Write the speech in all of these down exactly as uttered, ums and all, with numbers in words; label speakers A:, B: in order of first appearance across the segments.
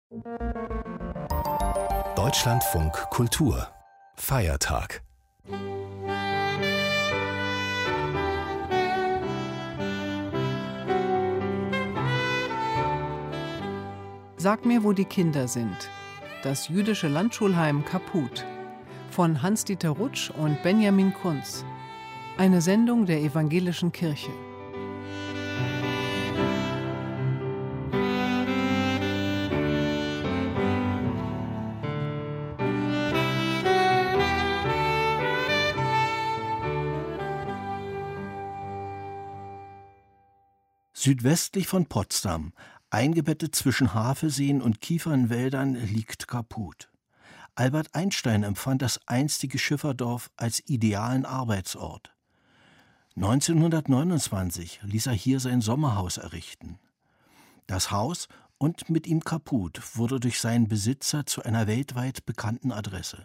A: Deutschlandfunk Kultur Feiertag.
B: Sag mir, wo die Kinder sind. Das jüdische Landschulheim Kaput von Hans-Dieter Rutsch und Benjamin Kunz. Eine Sendung der Evangelischen Kirche.
C: Südwestlich von Potsdam, eingebettet zwischen Hafenseen und Kiefernwäldern, liegt Kaput. Albert Einstein empfand das einstige Schifferdorf als idealen Arbeitsort. neunzehnhundertneunundzwanzig ließ er hier sein Sommerhaus errichten. Das Haus und mit ihm Kaput wurde durch seinen Besitzer zu einer weltweit bekannten Adresse.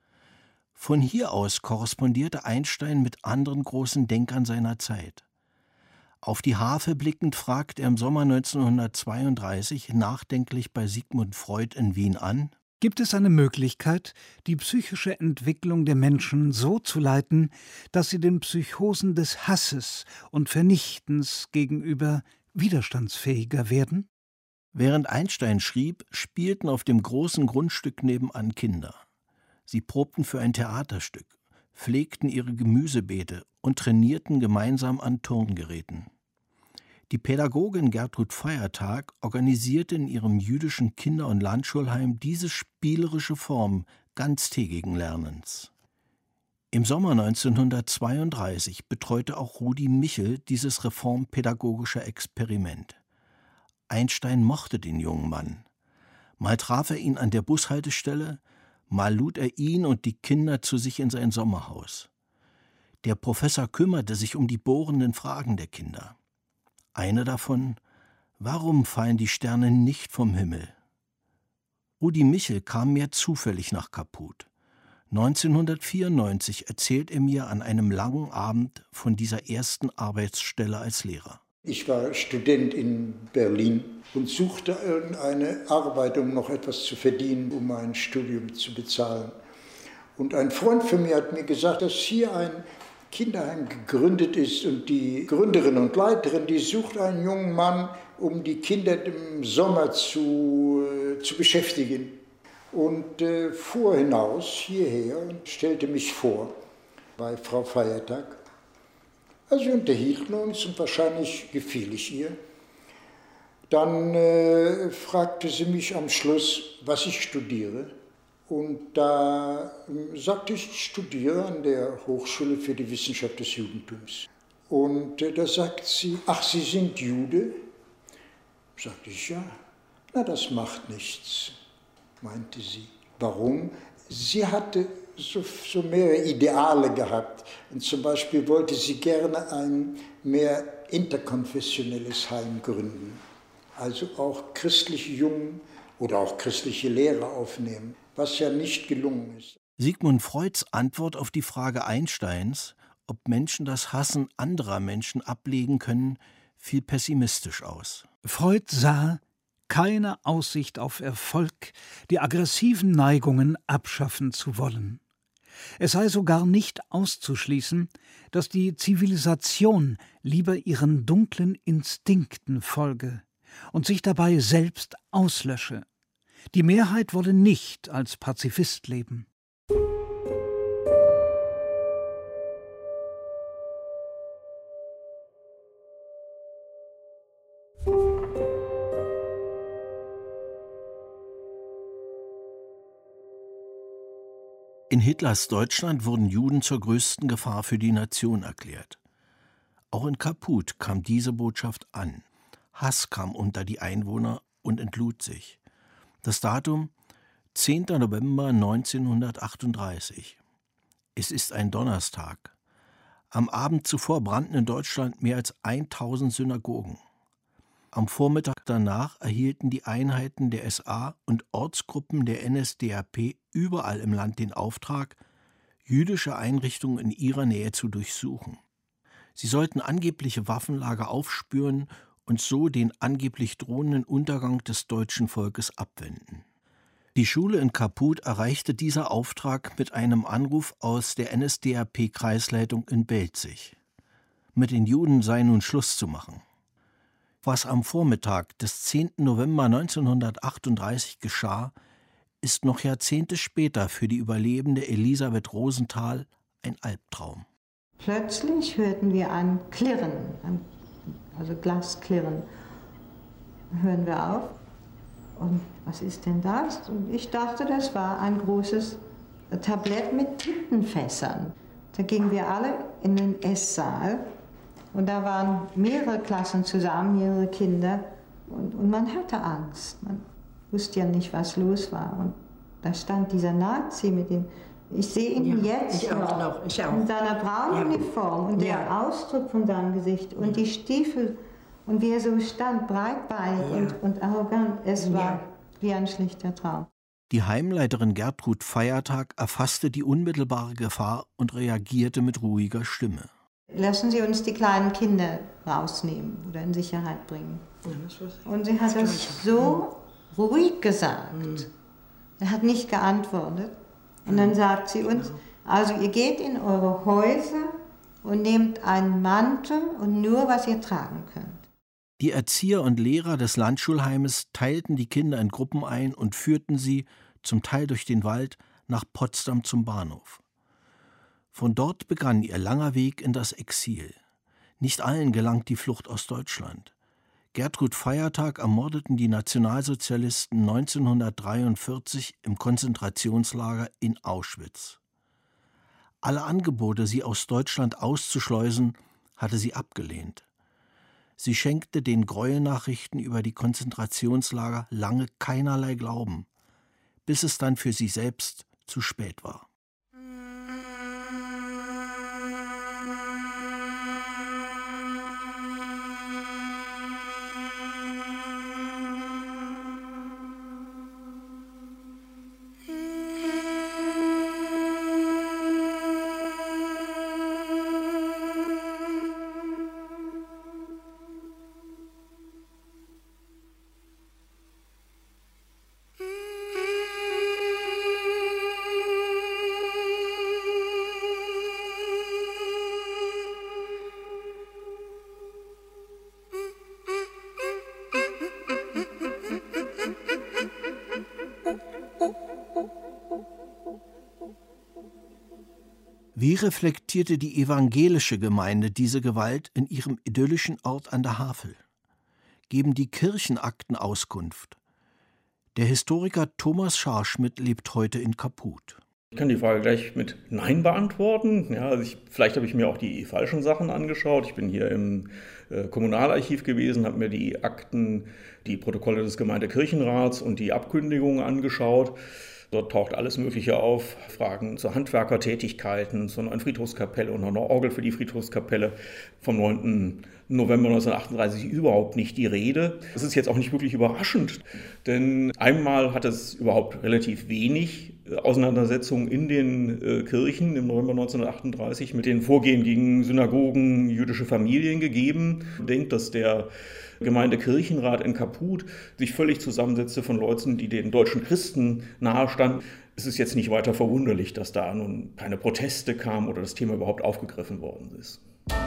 C: Von hier aus korrespondierte Einstein mit anderen großen Denkern seiner Zeit. Auf die Harfe blickend fragt er im Sommer neunzehnhundertzweiunddreißig nachdenklich bei Sigmund Freud in Wien an:
D: Gibt es eine Möglichkeit, die psychische Entwicklung der Menschen so zu leiten, dass sie den Psychosen des Hasses und Vernichtens gegenüber widerstandsfähiger werden?
C: Während Einstein schrieb, spielten auf dem großen Grundstück nebenan Kinder. Sie probten für ein Theaterstück, pflegten ihre Gemüsebeete und trainierten gemeinsam an Turngeräten. Die Pädagogin Gertrud Feiertag organisierte in ihrem jüdischen Kinder- und Landschulheim diese spielerische Form ganztägigen Lernens. Im Sommer neunzehnhundertzweiunddreißig betreute auch Rudi Michel dieses reformpädagogische Experiment. Einstein mochte den jungen Mann. Mal traf er ihn an der Bushaltestelle, mal lud er ihn und die Kinder zu sich in sein Sommerhaus. Der Professor kümmerte sich um die bohrenden Fragen der Kinder. Eine davon: Warum fallen die Sterne nicht vom Himmel? Rudi Michel kam mehr zufällig nach Kaput. neunzehnhundertvierundneunzig erzählt er mir an einem langen Abend von dieser ersten Arbeitsstelle als Lehrer.
E: Ich war Student in Berlin und suchte eine Arbeit, um noch etwas zu verdienen, um mein Studium zu bezahlen. Und ein Freund von mir hat mir gesagt, dass hier ein Kinderheim gegründet ist und die Gründerin und Leiterin, die sucht einen jungen Mann, um die Kinder im Sommer zu, äh, zu beschäftigen. Und äh, fuhr hinaus hierher und stellte mich vor bei Frau Feiertag. Also wir unterhielten uns und wahrscheinlich gefiel ich ihr. Dann äh, fragte sie mich am Schluss, was ich studiere. Und da äh, sagte ich, ich studiere an der Hochschule für die Wissenschaft des Judentums. Und äh, da sagt sie, ach, Sie sind Jude? Sagte ich, ja. Na, das macht nichts, meinte sie. Warum? Sie hatte so, so mehrere Ideale gehabt. Und zum Beispiel wollte sie gerne ein mehr interkonfessionelles Heim gründen. Also auch christliche Jungen oder auch christliche Lehrer aufnehmen, was ja nicht gelungen ist.
C: Sigmund Freuds Antwort auf die Frage Einsteins, ob Menschen das Hassen anderer Menschen ablegen können, fiel pessimistisch aus.
D: Freud sah keine Aussicht auf Erfolg, die aggressiven Neigungen abschaffen zu wollen. Es sei sogar nicht auszuschließen, dass die Zivilisation lieber ihren dunklen Instinkten folge und sich dabei selbst auslösche. Die Mehrheit wolle nicht als Pazifist leben.
C: In Hitlers Deutschland wurden Juden zur größten Gefahr für die Nation erklärt. Auch in Kaput kam diese Botschaft an. Hass kam unter die Einwohner und entlud sich. Das Datum zehnter November neunzehnhundertachtunddreißig. Es ist ein Donnerstag. Am Abend zuvor brannten in Deutschland mehr als tausend Synagogen. Am Vormittag danach erhielten die Einheiten der S A und Ortsgruppen der N S D A P überall im Land den Auftrag, jüdische Einrichtungen in ihrer Nähe zu durchsuchen. Sie sollten angebliche Waffenlager aufspüren und so den angeblich drohenden Untergang des deutschen Volkes abwenden. Die Schule in Kaput erreichte dieser Auftrag mit einem Anruf aus der N S D A P-Kreisleitung in Belzig. Mit den Juden sei nun Schluss zu machen. Was am Vormittag des zehnten November neunzehnhundertachtunddreißig geschah, ist noch Jahrzehnte später für die Überlebende Elisabeth Rosenthal ein Albtraum.
F: Plötzlich hörten wir ein Klirren, ein, also Glasklirren. Hören wir auf. Und was ist denn das? Und ich dachte, das war ein großes Tablett mit Tintenfässern. Da gingen wir alle in den Esssaal und da waren mehrere Klassen zusammen, mehrere Kinder. Und, und man hatte Angst. Man wusste ja nicht, was los war. Und da stand dieser Nazi mit dem, ich sehe ihn ja, jetzt
G: ich auch noch, ich auch.
F: in seiner braunen ja. Uniform und
G: ja.
F: der Ausdruck von seinem Gesicht und ja. die Stiefel und wie er so stand, breitbeinig ja. und, und arrogant. Es war ja. wie ein schlichter Traum.
C: Die Heimleiterin Gertrud Feiertag erfasste die unmittelbare Gefahr und reagierte mit ruhiger Stimme.
F: Lassen Sie uns die kleinen Kinder rausnehmen oder in Sicherheit bringen. Ja, und sie hat das so ruhig gesagt. Mhm. Er hat nicht geantwortet. Und dann sagt sie uns, also ihr geht in eure Häuser und nehmt einen Mantel und nur, was ihr tragen könnt.
C: Die Erzieher und Lehrer des Landschulheimes teilten die Kinder in Gruppen ein und führten sie, zum Teil durch den Wald, nach Potsdam zum Bahnhof. Von dort begann ihr langer Weg in das Exil. Nicht allen gelang die Flucht aus Deutschland. Gertrud Feiertag ermordeten die Nationalsozialisten neunzehnhundertdreiundvierzig im Konzentrationslager in Auschwitz. Alle Angebote, sie aus Deutschland auszuschleusen, hatte sie abgelehnt. Sie schenkte den Gräuelnachrichten über die Konzentrationslager lange keinerlei Glauben, bis es dann für sie selbst zu spät war. Wie reflektierte die evangelische Gemeinde diese Gewalt in ihrem idyllischen Ort an der Havel? Geben die Kirchenakten Auskunft? Der Historiker Thomas Scharschmidt lebt heute in Kaput.
H: Ich kann die Frage gleich mit Nein beantworten. Ja, also ich, vielleicht habe ich mir auch die falschen Sachen angeschaut. Ich bin hier im äh, Kommunalarchiv gewesen, habe mir die Akten, die Protokolle des Gemeindekirchenrats und die Abkündigungen angeschaut. Dort taucht alles Mögliche auf, Fragen zu Handwerkertätigkeiten, zu einer Friedhofskapelle und einer Orgel für die Friedhofskapelle. Vom neunten November neunzehnhundertachtunddreißig überhaupt nicht die Rede. Das ist jetzt auch nicht wirklich überraschend, denn einmal hat es überhaupt relativ wenig Auseinandersetzungen in den äh, Kirchen im November neunzehnhundertachtunddreißig mit den Vorgehen gegen Synagogen, jüdische Familien gegeben. Ich denke, dass der Gemeindekirchenrat in Kaput sich völlig zusammensetzte von Leuten, die den deutschen Christen nahestanden. Es ist jetzt nicht weiter verwunderlich, dass da nun keine Proteste kamen oder das Thema überhaupt aufgegriffen worden ist.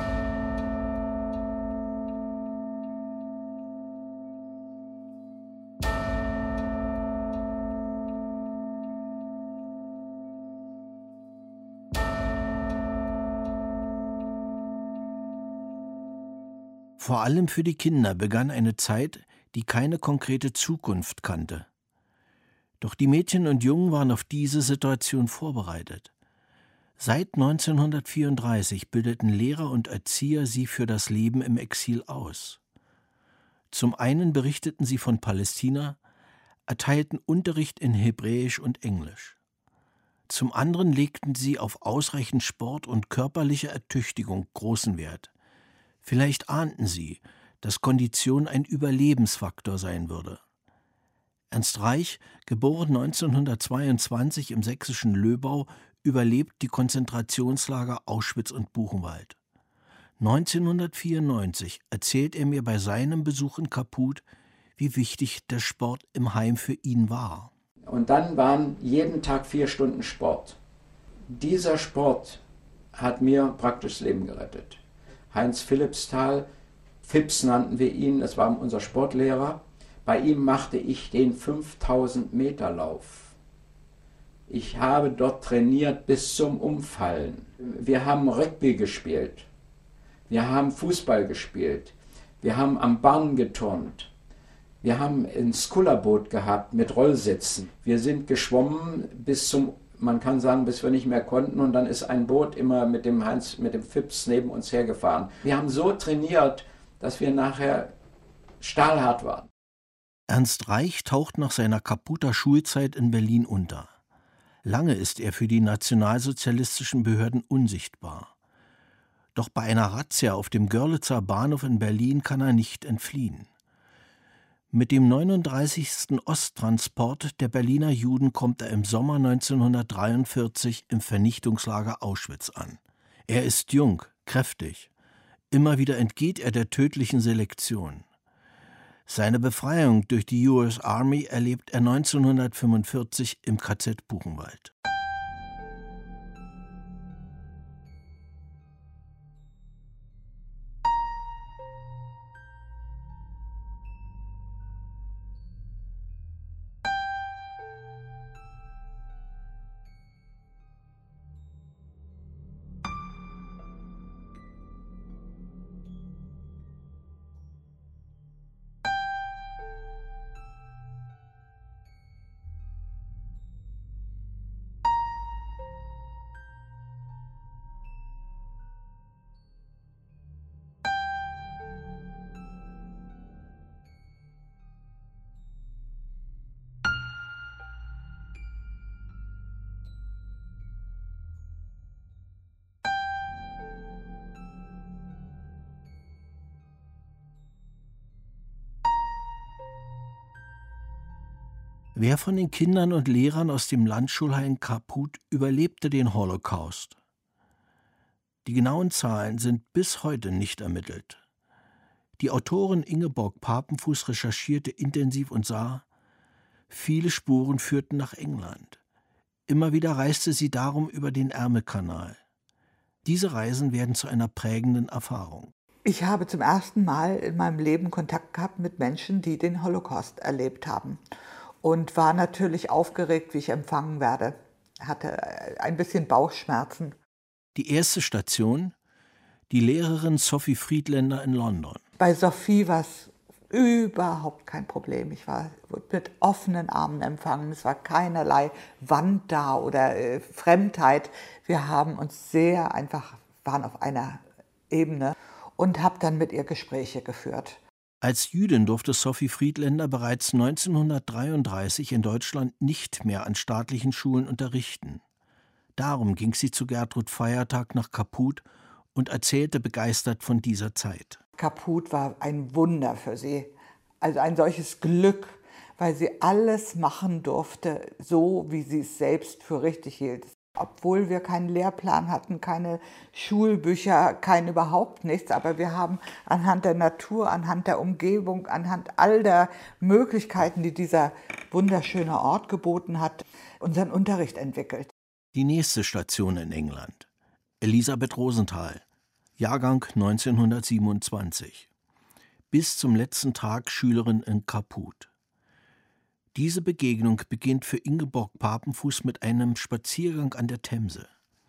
C: Vor allem für die Kinder begann eine Zeit, die keine konkrete Zukunft kannte. Doch die Mädchen und Jungen waren auf diese Situation vorbereitet. Seit neunzehnhundertvierunddreißig bildeten Lehrer und Erzieher sie für das Leben im Exil aus. Zum einen berichteten sie von Palästina, erteilten Unterricht in Hebräisch und Englisch. Zum anderen legten sie auf ausreichend Sport und körperliche Ertüchtigung großen Wert. Vielleicht ahnten sie, dass Kondition ein Überlebensfaktor sein würde. Ernst Reich, geboren neunzehnhundertzweiundzwanzig im sächsischen Löbau, überlebt die Konzentrationslager Auschwitz und Buchenwald. neunzehnhundertvierundneunzig erzählt er mir bei seinem Besuch in Kaput, wie wichtig der Sport im Heim für ihn war.
G: Und dann waren jeden Tag vier Stunden Sport. Dieser Sport hat mir praktisch das Leben gerettet. Heinz Philippsthal, Phipps nannten wir ihn, das war unser Sportlehrer. Bei ihm machte ich den fünftausend Meter Lauf. Ich habe dort trainiert bis zum Umfallen. Wir haben Rugby gespielt. Wir haben Fußball gespielt. Wir haben am Barn geturnt. Wir haben ein Skullerboot gehabt mit Rollsitzen. Wir sind geschwommen bis zum, man kann sagen, bis wir nicht mehr konnten. Und dann ist ein Boot immer mit dem Heinz, mit dem Phipps neben uns hergefahren. Wir haben so trainiert, dass wir nachher stahlhart waren.
C: Ernst Reich taucht nach seiner Kaputer Schulzeit in Berlin unter. Lange ist er für die nationalsozialistischen Behörden unsichtbar. Doch bei einer Razzia auf dem Görlitzer Bahnhof in Berlin kann er nicht entfliehen. Mit dem neununddreißigsten Osttransport der Berliner Juden kommt er im Sommer neunzehnhundertdreiundvierzig im Vernichtungslager Auschwitz an. Er ist jung, kräftig. Immer wieder entgeht er der tödlichen Selektion. Seine Befreiung durch die U S Army erlebt er neunzehnhundertfünfundvierzig im K Z Buchenwald. Wer von den Kindern und Lehrern aus dem Landschulheim Kaput überlebte den Holocaust? Die genauen Zahlen sind bis heute nicht ermittelt. Die Autorin Ingeborg Papenfuß recherchierte intensiv und sah, viele Spuren führten nach England. Immer wieder reiste sie darum über den Ärmelkanal. Diese Reisen werden zu einer prägenden Erfahrung.
I: Ich habe zum ersten Mal in meinem Leben Kontakt gehabt mit Menschen, die den Holocaust erlebt haben. Und war natürlich aufgeregt, wie ich empfangen werde. Hatte ein bisschen Bauchschmerzen.
C: Die erste Station, die Lehrerin Sophie Friedländer in London.
I: Bei Sophie war es überhaupt kein Problem. Ich war mit offenen Armen empfangen. Es war keinerlei Wand da oder äh, Fremdheit. Wir haben uns sehr einfach, waren auf einer Ebene und habe dann mit ihr Gespräche geführt.
C: Als Jüdin durfte Sophie Friedländer bereits neunzehnhundertdreiunddreißig in Deutschland nicht mehr an staatlichen Schulen unterrichten. Darum ging sie zu Gertrud Feiertag nach Kaput und erzählte begeistert von dieser Zeit.
I: Kaput war ein Wunder für sie, also ein solches Glück, weil sie alles machen durfte, so wie sie es selbst für richtig hielt. Obwohl wir keinen Lehrplan hatten, keine Schulbücher, kein überhaupt nichts. Aber wir haben anhand der Natur, anhand der Umgebung, anhand all der Möglichkeiten, die dieser wunderschöne Ort geboten hat, unseren Unterricht entwickelt.
C: Die nächste Station in England. Elisabeth Rosenthal, Jahrgang neunzehnhundertsiebenundzwanzig. Bis zum letzten Tag Schülerin in Kaput. Diese Begegnung beginnt für Ingeborg Papenfuß mit einem Spaziergang an der Themse.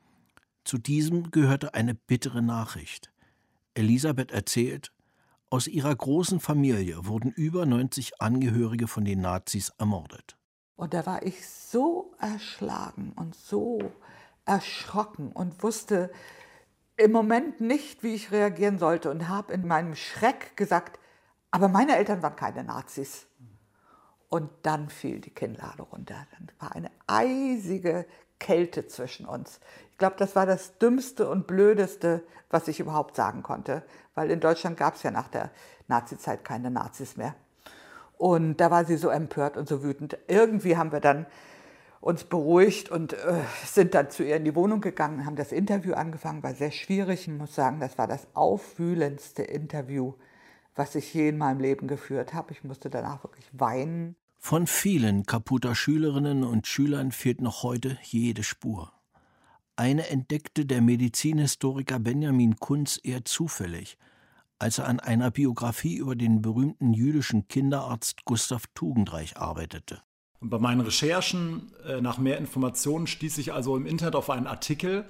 C: Zu diesem gehörte eine bittere Nachricht. Elisabeth erzählt, aus ihrer großen Familie wurden über neunzig Angehörige von den Nazis ermordet.
I: Und da war ich so erschlagen und so erschrocken und wusste im Moment nicht, wie ich reagieren sollte und habe in meinem Schreck gesagt, aber meine Eltern waren keine Nazis. Und dann fiel die Kinnlade runter. Dann war eine eisige Kälte zwischen uns. Ich glaube, das war das Dümmste und Blödeste, was ich überhaupt sagen konnte. Weil in Deutschland gab es ja nach der Nazizeit keine Nazis mehr. Und da war sie so empört und so wütend. Irgendwie haben wir dann uns beruhigt und äh, sind dann zu ihr in die Wohnung gegangen, haben das Interview angefangen, war sehr schwierig. Ich muss sagen, das war das aufwühlendste Interview, was ich je in meinem Leben geführt habe. Ich musste danach wirklich weinen.
C: Von vielen Kaputter Schülerinnen und Schülern fehlt noch heute jede Spur. Eine entdeckte der Medizinhistoriker Benjamin Kunz eher zufällig, als er an einer Biografie über den berühmten jüdischen Kinderarzt Gustav Tugendreich arbeitete.
J: Und bei meinen Recherchen äh, nach mehr Informationen stieß ich also im Internet auf einen Artikel,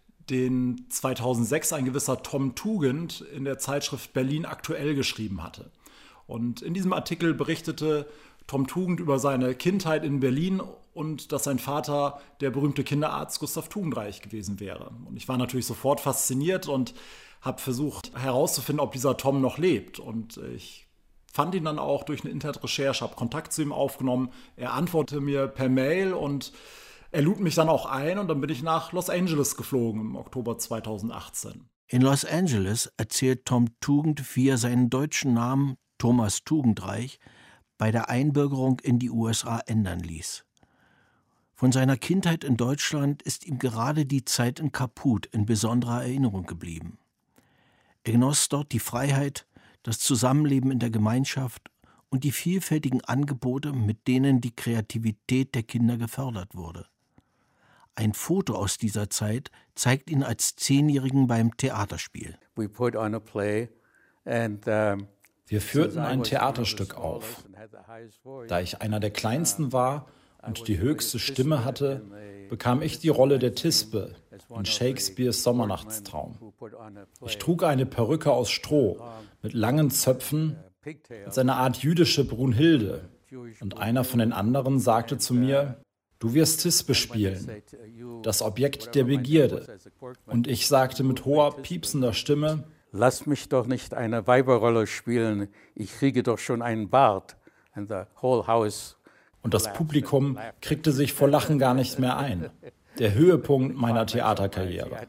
J: den zweitausendsechs ein gewisser Tom Tugend in der Zeitschrift Berlin Aktuell geschrieben hatte. Und in diesem Artikel berichtete Tom Tugend über seine Kindheit in Berlin und dass sein Vater der berühmte Kinderarzt Gustav Tugendreich gewesen wäre. Und ich war natürlich sofort fasziniert und habe versucht herauszufinden, ob dieser Tom noch lebt. Und ich fand ihn dann auch durch eine Internetrecherche, habe Kontakt zu ihm aufgenommen. Er antwortete mir per Mail und er lud mich dann auch ein und dann bin ich nach Los Angeles geflogen im Oktober zweitausendachtzehn.
C: In Los Angeles erzählt Tom Tugend, wie er seinen deutschen Namen Thomas Tugendreich bei der Einbürgerung in die U S A ändern ließ. Von seiner Kindheit in Deutschland ist ihm gerade die Zeit in Kaput in besonderer Erinnerung geblieben. Er genoss dort die Freiheit, das Zusammenleben in der Gemeinschaft und die vielfältigen Angebote, mit denen die Kreativität der Kinder gefördert wurde. Ein Foto aus dieser Zeit zeigt ihn als Zehnjährigen beim Theaterspiel.
K: We put on a play and um
L: Wir führten ein Theaterstück auf. Da ich einer der Kleinsten war und die höchste Stimme hatte, bekam ich die Rolle der Tispe in Shakespeares Sommernachtstraum. Ich trug eine Perücke aus Stroh mit langen Zöpfen als eine Art jüdische Brunhilde. Und einer von den anderen sagte zu mir, du wirst Tispe spielen, das Objekt der Begierde. Und ich sagte mit hoher, piepsender Stimme,
K: lass mich doch nicht eine Weiberrolle spielen, ich kriege doch schon einen Bart. And the whole house.
L: Und das Publikum kriegte sich vor Lachen gar nicht mehr ein. Der Höhepunkt meiner Theaterkarriere.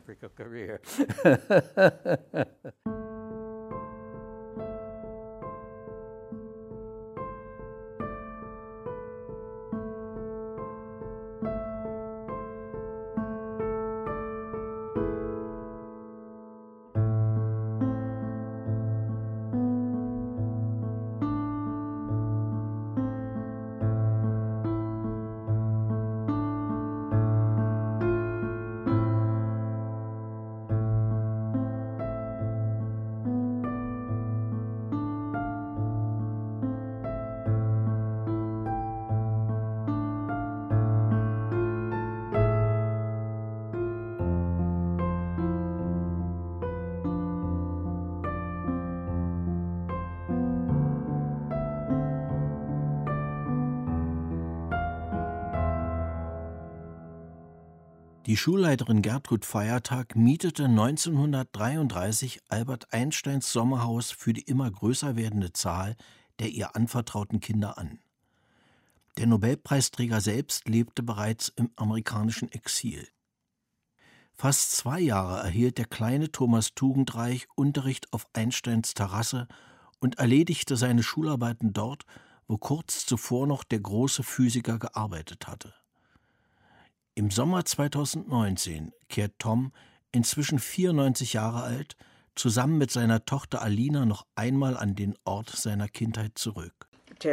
C: Die Schulleiterin Gertrud Feiertag mietete neunzehnhundertdreiunddreißig Albert Einsteins Sommerhaus für die immer größer werdende Zahl der ihr anvertrauten Kinder an. Der Nobelpreisträger selbst lebte bereits im amerikanischen Exil. Fast zwei Jahre erhielt der kleine Thomas Tugendreich Unterricht auf Einsteins Terrasse und erledigte seine Schularbeiten dort, wo kurz zuvor noch der große Physiker gearbeitet hatte. Im Sommer zweitausendneunzehn kehrt Tom, inzwischen vierundneunzig Jahre alt, zusammen mit seiner Tochter Alina noch einmal an den Ort seiner Kindheit zurück.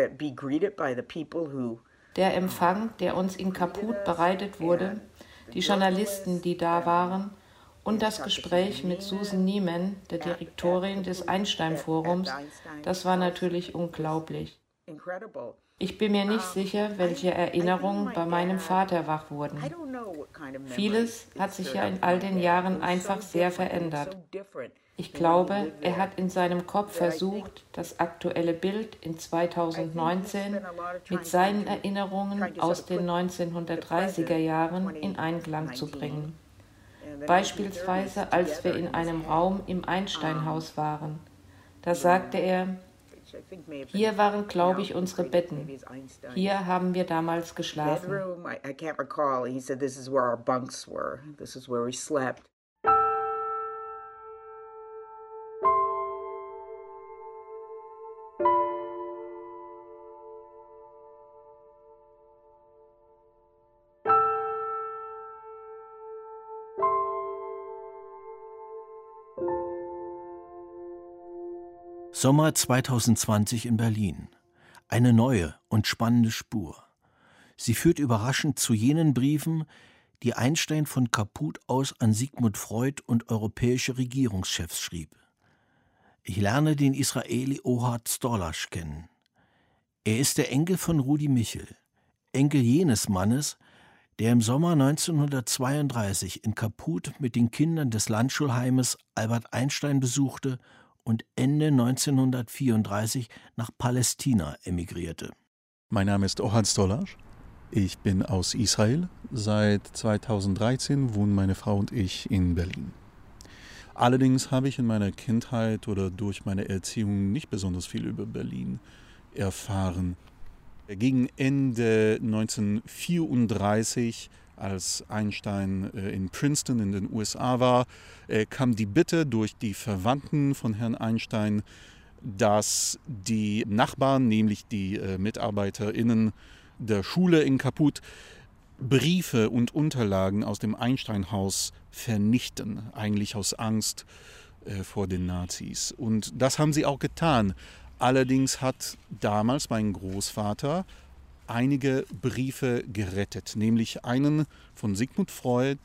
M: Der Empfang, der uns in Kaput bereitet wurde, die Journalisten, die da waren, und das Gespräch mit Susan Nieman, der Direktorin des Einstein-Forums, das war natürlich unglaublich. Ich bin mir nicht sicher, welche Erinnerungen bei meinem Vater wach wurden. Vieles hat sich ja in all den Jahren einfach sehr verändert. Ich glaube, er hat in seinem Kopf versucht, das aktuelle Bild in zweitausendneunzehn mit seinen Erinnerungen aus den neunzehnhundertdreißiger Jahren in Einklang zu bringen. Beispielsweise, als wir in einem Raum im Einstein-Haus waren. Da sagte er, hier waren, glaube ich, unsere Betten. Hier haben wir damals geschlafen.
C: Sommer zweitausendzwanzig in Berlin. Eine neue und spannende Spur. Sie führt überraschend zu jenen Briefen, die Einstein von Kaput aus an Sigmund Freud und europäische Regierungschefs schrieb. Ich lerne den Israeli Ohad Storlasch kennen. Er ist der Enkel von Rudi Michel, Enkel jenes Mannes, der im Sommer neunzehnhundertzweiunddreißig in Kaput mit den Kindern des Landschulheimes Albert Einstein besuchte und Ende neunzehnhundertvierunddreißig nach Palästina emigrierte.
N: Mein Name ist Ohad Storlasch. Ich bin aus Israel. Seit zweitausenddreizehn wohnen meine Frau und ich in Berlin. Allerdings habe ich in meiner Kindheit oder durch meine Erziehung nicht besonders viel über Berlin erfahren. Gegen Ende neunzehnhundertvierunddreißig, als Einstein in Princeton in den U S A war, kam die Bitte durch die Verwandten von Herrn Einstein, dass die Nachbarn, nämlich die MitarbeiterInnen der Schule in Kaput, Briefe und Unterlagen aus dem Einstein-Haus vernichten, eigentlich aus Angst vor den Nazis. Und das haben sie auch getan. Allerdings hat damals mein Großvater einige Briefe gerettet, nämlich einen von Sigmund Freud,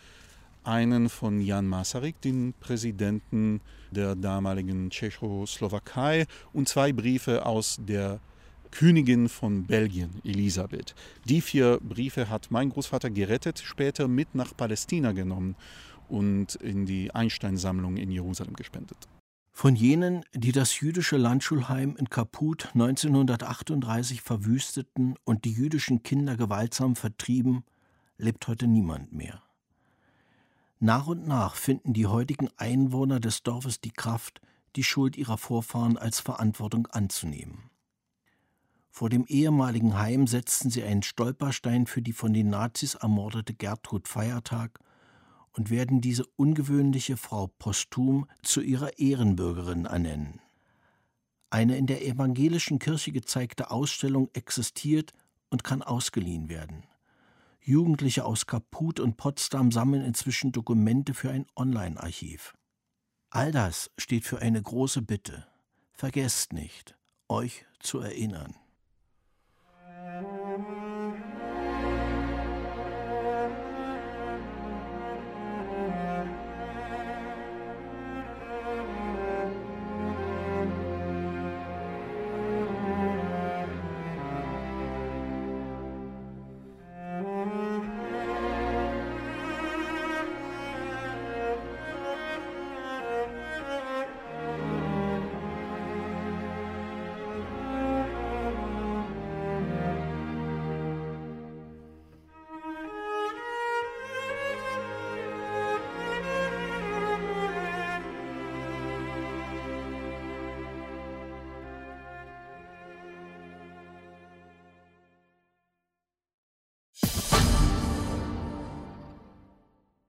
N: einen von Jan Masaryk, dem Präsidenten der damaligen Tschechoslowakei, und zwei Briefe aus der Königin von Belgien, Elisabeth. Die vier Briefe hat mein Großvater gerettet, später mit nach Palästina genommen und in die Einstein-Sammlung in Jerusalem gespendet.
C: Von jenen, die das jüdische Landschulheim in Kaput neunzehnhundertachtunddreißig verwüsteten und die jüdischen Kinder gewaltsam vertrieben, lebt heute niemand mehr. Nach und nach finden die heutigen Einwohner des Dorfes die Kraft, die Schuld ihrer Vorfahren als Verantwortung anzunehmen. Vor dem ehemaligen Heim setzten sie einen Stolperstein für die von den Nazis ermordete Gertrud Feiertag und werden diese ungewöhnliche Frau posthum zu ihrer Ehrenbürgerin ernennen. Eine in der evangelischen Kirche gezeigte Ausstellung existiert und kann ausgeliehen werden. Jugendliche aus Kaput und Potsdam sammeln inzwischen Dokumente für ein Online-Archiv. All das steht für eine große Bitte. Vergesst nicht, euch zu erinnern.